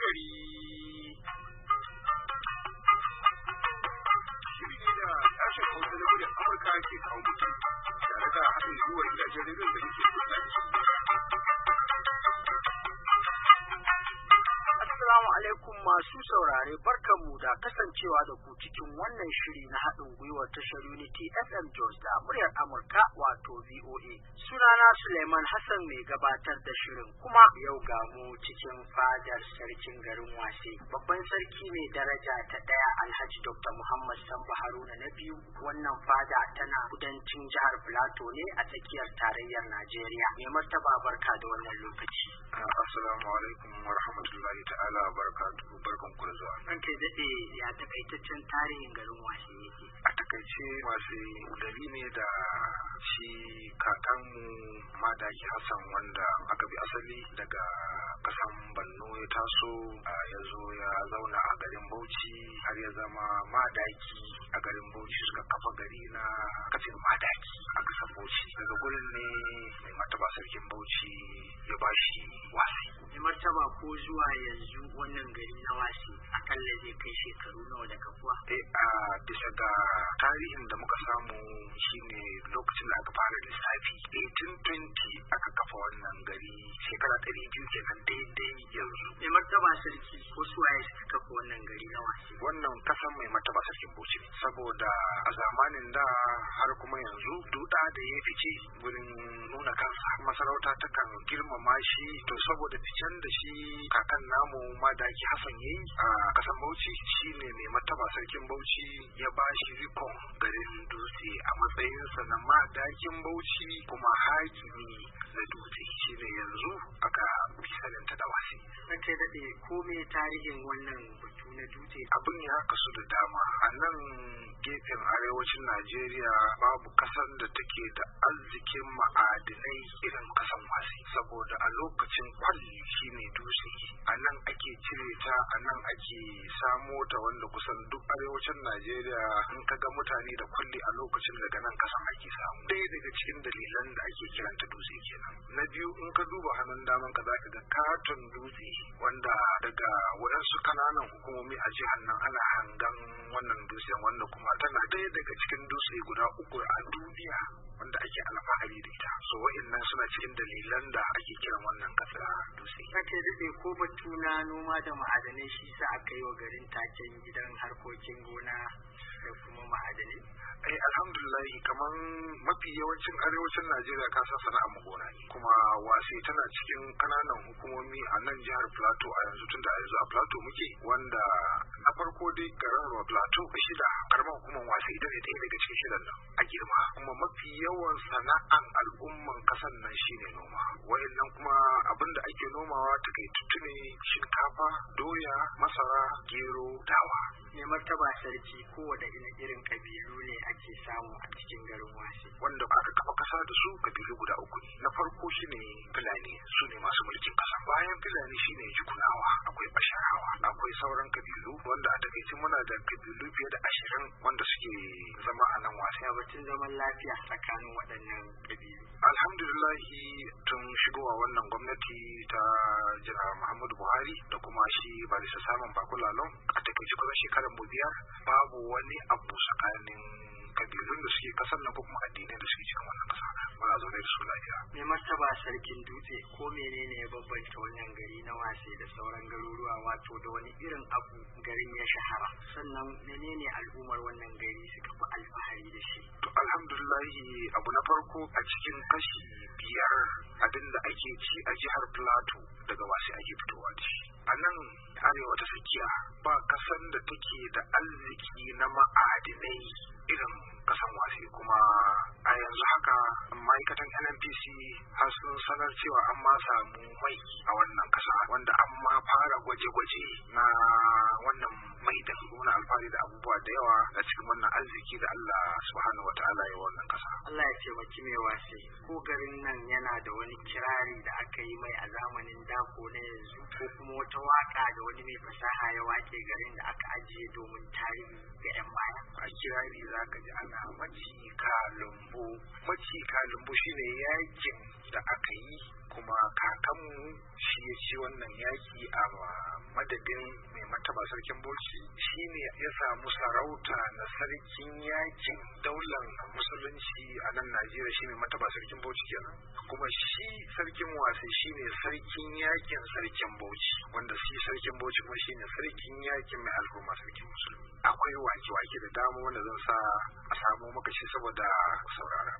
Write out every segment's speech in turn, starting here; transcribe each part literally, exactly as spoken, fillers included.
gari. Shiri ne da sashen Hausa na muryar Amurka ke kawo mutum tare da haɗin gwiwar gidajen rediyon da yake kusanci. Assalamu alaikum masu saurare, barkanmu da kasancewa da ku cikin wannan shiri na haɗin gwiwar tashar Unity F M Jos da muryar Amurka wato V O A. Sunana Suleiman Hassan mai gabatar da shirin, kuma yau ga mu cikin fadar sarkin garin Wase. Babban sarki mai daraja ta ɗaya Alhaji Doctor Muhammad Sambo Haruna na biyu. Wannan fada tana kudancin jihar Plateau ne a tsakiyar tarayyar Najeriya. Mai martaba barka da wannan lokaci. Assalamu alaikum wa rahmatullahi ta'ala wa barakatuhu, barkan ku da zuwa. An kai daɗe ya takaitaccen tarihin garin Wase yake. A takaice Wase gari ne da shi kakanmu Madaki Hassan wanda aka bi asali daga kasan Borno ya taso ya zo ya zauna a garin Bauchi har ya zama Madaki a garin Bauchi, suka kafa gari na kafin Madaki a kasan Bauchi. Daga gurin ne mai martaba sarkin Bauchi ya bashi Wase. Mai martaba, ko zuwa yanzu wannan gari na Wase akalla zai kai shekaru nawa da kafuwa? Eh a bisa ga tarihin da muka samu shine lokacin da aka fara lissafi eighteen twenty aka kafa wannan gari, shekara ɗari biyu kenan daidai yanzu. Mai martaba sarki, ko suwaye suka kafa wannan gari na Wase? Wannan kasan mai martaba sarkin Bauchi ne, saboda a zamanin da har kuma yanzu duda da ya fice gurin nuna kansa, masarauta takan girmama shi. To saboda ficen da shi kakan namu Madaki Hassan yayi a kasan Bauchi, shine mai martaba sarkin Bauchi ya ba shi rikon garin Dutse a matsayinsa na Madakin Bauchi kuma hakimi na Dutse, shine yanzu aka fi saninta da Wase. Ranke daɗe, ko me tarihin wannan batu na Dutse? Abin ya kasu da dama. A nan gefen arewacin Najeriya babu kasan da take da arzikin ma'adinai irin kasan Wase, saboda a lokacin kwalli shine Dutse. A nan ake cire ta, a nan ake samo ta, wanda kusan duk arewacin Najeriya in ka ga mutane da kwalli a lokacin daga nan kasan ake samu. Ɗaya daga cikin dalilan da ake kiranta Dutse kenan. Na biyu, in ka duba hannun daman ka zaka ga katon dutse wanda daga waɗansu kananan hukumomi a jihar nan ana hangan wannan dutsen, wanda kuma tana ɗaya daga cikin dutse guda uku a duniya wanda ake alfahari da ita. So wa'annan suna cikin dalilan da ake kiran wannan kasa Dutse. Kake daɗe, ko batu na noma da ma'adanai shi sa aka yi wa garin taken gidan harkokin gona da kuma ma'adanai? Eh alhamdulillah, kaman mafi yawancin arewacin Najeriya ka san sana'ar mu gona ne, kuma Wase tana cikin kananan hukumomi a nan jihar Plateau a yanzu, tunda a yanzu a Plateau muke, wanda na farko dai garin ruwa Plateau shida, karamar hukumar Wase ita ne ɗaya daga cikin shidan nan a girma, kuma mafi yawan sana'an al'umman kasan nan shine noma. Wayannan kuma abin da ake nomawa takaitattu ne: shinkafa, doya, masara, gero, dawa. Mai martaba sarki, kowane irin kabilu ne ake samu a cikin garin Wase? Wanda aka kafa kasa da su kabilu guda uku ne. Na farko shine Fulani, su ne masu mulkin kasa. Bayan Fulani shine Jikunawa, akwai Basharawa, akwai sauran kabilu wanda a takaice muna da kabilu fiye da ashirin wanda suke zama a nan Wase. Ya batun zaman lafiya tsakanin waɗannan kabilu? Alhamdulillahi, tun shigowa wannan gwamnati ta Janar Muhammadu Buhari da kuma shi Barista Simon Bakulalon, a takaice kusan shekarar mu biyar babu wani abu tsakanin kabilun da suke kasar nan ko kuma addinai da suke cikin wannan kasa. Muna zaune da su lafiya. Mai martaba sarkin Dutse, ko menene ya bambanta wannan gari na Wase da sauran garuruwa, wato da wani irin abu garin ya shahara? Sannan menene al'ummar wannan gari suka fi alfahari da shi? To alhamdulillahi, abu na farko, a cikin kashi biyar abin da ake ci a jihar Plateau daga Wase ake fitowa da shi. A nan arewa ta tsakiya ba kasan da take da arziki na ma'adinai irin kasan Wase, kuma a yanzu haka ma'aikatan N N P C har sun sanar cewa an ma samu mai a wannan kasa, wanda an ma fara gwaje-gwaje na wannan mai da nuna alfahari da abubuwa da yawa a cikin wannan arziki da Allah subhanahu wa ta'ala ya wannan kasa. Allah ya taimaki mai Wase. Ko garin nan yana da wani kirari da aka yi mai a zamanin dako na yanzu, ko kuma wata waka da wani mai fasaha ya wake garin da aka ajiye domin tarihi ga 'yan baya? A kirari za ka ji ana maci kalumbu. Maci kalumbu shine yakin da aka yi, kuma kakanmu shi ya ci wannan yaki a madadin madadin mai martaba sarkin Bauchi shine ya samu sarauta na sarkin yakin daular musulunci a nan Najeriya, shine martaba sarkin Bauchi kenan, kuma shi sarkin Wase shine sarkin yakin sarkin Bauchi, wanda shi sarkin Bauchi kuma shine sarkin yakin mai al'umma sarkin musulmi. Akwai wake-wake da dama wanda zan sa a samu maka shi saboda saurara.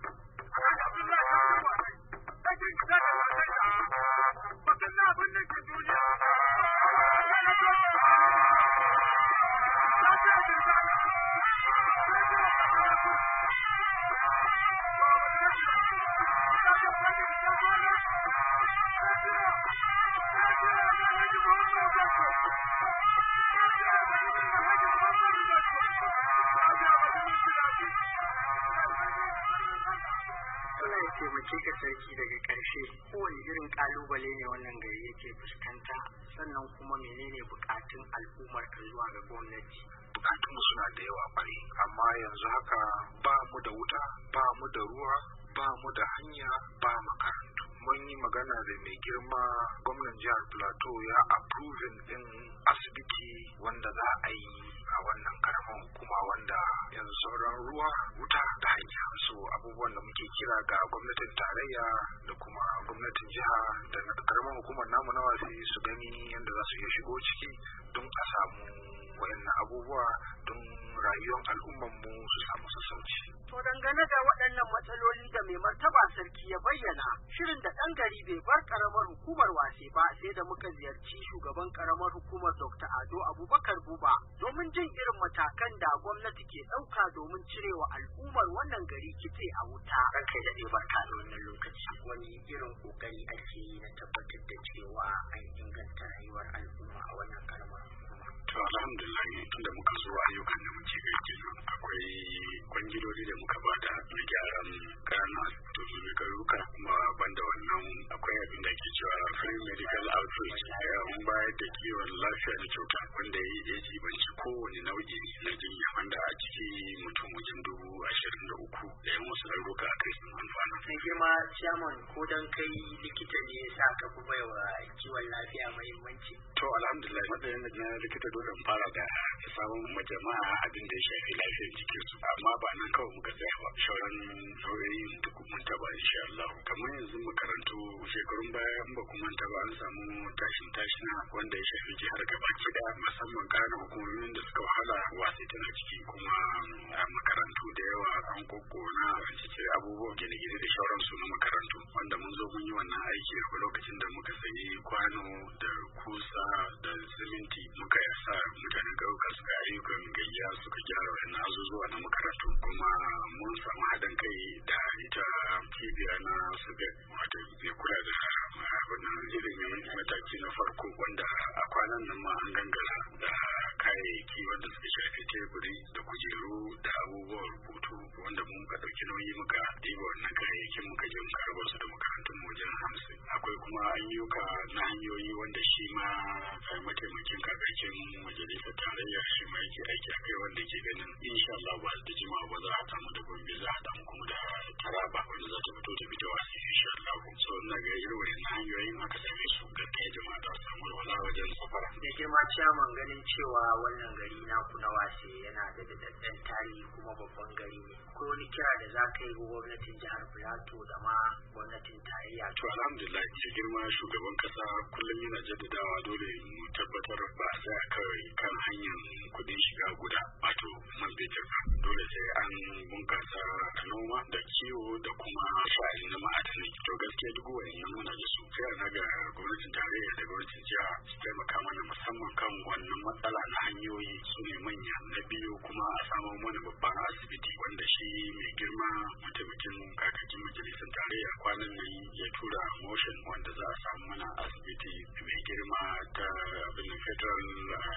taimake ka sarki, daga ƙarshe kowane irin ƙalubale ne wannan gari yake fuskanta, sannan kuma menene buƙatun al'ummar ka zuwa ga gwamnati? Bukatun suna da yawa ƙwarai, amma yanzu haka ba mu da wuta, ba mu da ruwa, ba mu da hanya, ba makarantu. Mun yi magana da mai girma gwamnan jihar Plateau ya approving din asibiti wanda za a yi a wannan karamar hukuma, wanda yanzu sauran ruwa, wuta da hanya. So abubuwan da muke kira ga gwamnatin tarayya da kuma gwamnatin jiha da karamar hukumar namu na Wase su gani yadda za su iya shigo ciki don a samu wayannan abubuwa don rayuwar al'ummar mu su samu sassauci. To dangane da waɗannan matsaloli da mai martaba sarki ya bayyana, shirin da ɗan gari bai bar ƙaramar hukumar Wase ba sai da muka ziyarci shugaban ƙaramar hukumar Doctor Ado Abubakar Buba domin jin irin matakan da gwamnati ke ɗauka domin cirewa al'ummar wannan gari kitse a wuta. Ranka da ɗaya barka da wannan lokaci, wani irin ƙoƙari ake yi na tabbatar da cewa an inganta rayuwar al'umma a wannan ƙaramar hukuma? To alhamdulillah, tunda muka zo ayyukan da muke gaske nan akwai kwangiloli da muka bada na gyaran ƙananan asibitoci na garuruka, kuma banda wannan akwai abin da ke cewa free medical outreach, mun bayar da kiwon lafiya da kyauta wanda ya yi jibanci kowane nau'i na jinya, wanda a ciki mutum wajen dubu ashirin da uku da yan wasu garuruka a kai sun amfana. Mai girma chairman, ko dan kai likita ne ya sa ka fi baiwa kiwon lafiya muhimmanci? To alhamdulillah, matsayin da na likita dole in fara da samun majama'a abin da ya shafi lafiyar jikinsu, amma ba nan kawai muka tsaya ba, sauran nau'o'in duk mun taba insha Allah. Kamar yanzu makarantu shekarun baya in ba ku manta ba an samu tashin tashina wanda ya shafi jihar gabaki daya, musamman ƙananan hukumomin da suka wahala Wase tana ciki, kuma a makarantu da yawa an kokkona an cire abubuwan gine-gine da sauransu na makarantu, wanda mun zo mun yi wannan aiki a lokacin da muka sayi kwano da kusa da siminti muka yasa mutanen ƙauyuka suka ayyukan gayya suka gyara wannan azuzuwa na makarantu, kuma mun samu haɗin kai da ita cibiya na subet wato mai kula da wannan ilimin mataki na farko, wanda a kwanan nan ma an gangara da kayayyaki wanda suka shafi teburi da kujeru da abubuwan rubutu, wanda mun ka ɗauki nauyi muka ɗiba wannan kayayyakin muka je muka raba su da makarantun wajen hamsin. Akwai kuma ayyuka na hanyoyi wanda shi ma mataimakin kakakin majalisar tarayya shi ma yake aiki a kai, wanda ke ganin insha Allah ba da jimawa ba za a samu da Gombe, za a samu kuma da Taraba wanda za ta fito ta bi ta Wase insha Allah. So ina ga irin wannan hanyoyin aka same su gaskiya jama'a ta samu walwala wajen safara. Da girma chairman, ganin cewa wannan gari naku na Wase yana da daɗaɗɗen tarihi kuma babban gari ne, ko wani kira da za ka yi ga gwamnatin jihar Plateau da ma gwamnatin tarayya? To alhamdulillah, ya girma shugaban kasa kullum yana jaddadawa dole mu tabbatar ba a tsaya kawai kan hanyar kuɗin shiga guda wato man fetur, dole sai an bunkasa noma da kiwo da kuma sha'ani na ma'adanai. To gaskiya duk wa'annan muna da su, sai na ga gwamnatin tarayya da gwamnatin jiha su taimaka mana musamman kan wannan matsala na hanyoyi su ne manya. Na biyu kuma a samu mana babban asibiti wanda shi mai girma mataimakin kakakin majalisar tarayya kwanan nan ya tura motion wanda za a samu mana asibiti mai girma ta abin federal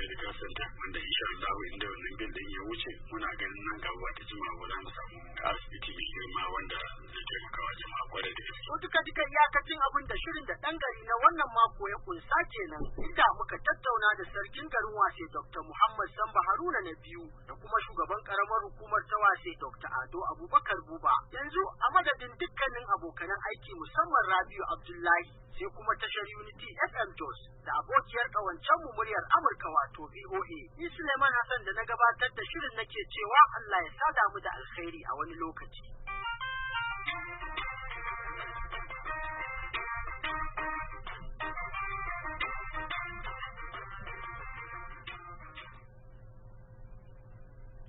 medical center wanda insha Allah inda wannan bil din ya wuce muna ganin nan gaba ta jima ba za mu samu asibiti mai girma wanda zai taimaka wa jama'a kwarai da gaske. Duka duka iyakacin abin da shirin da ɗan gari na wannan mako ya kunsa kenan, inda muka tattauna da sarkin garin Wase Doctor Muhammad Samba Haruna na biyu da kuma shugaban karamar hukumar ta Wase Doctor Ado Abubakar Buba. Yanzu a madadin dukkanin abokanan aiki musamman Rabiu Abdullahi sai kuma tashar Unity F M Jos da abokiyar ƙawancen mu muryar Amurka wato V O A. Ni Suleiman Hassan da na gabatar da shirin nake cewa Allah ya sada mu da alkhairi a wani lokaci.